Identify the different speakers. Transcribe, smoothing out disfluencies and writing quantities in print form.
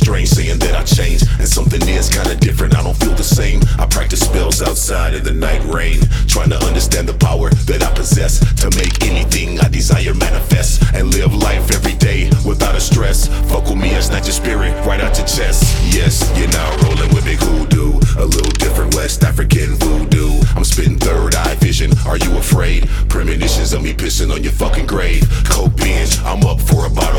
Speaker 1: strange, saying that I changed, and something is kinda different. I don't feel the same. I practice spells outside in the night rain, trying to understand the power that I possess to make anything I desire manifest, and live life every day without a stress. Fuck with me and snatch your spirit right out your chest. Yes, you're now rolling with big hoodoo, a little different West African voodoo. I'm spitting third eye vision. Are you afraid? Premonitions of me pissing on your fucking grave. Coke binge, I'm up for a bottle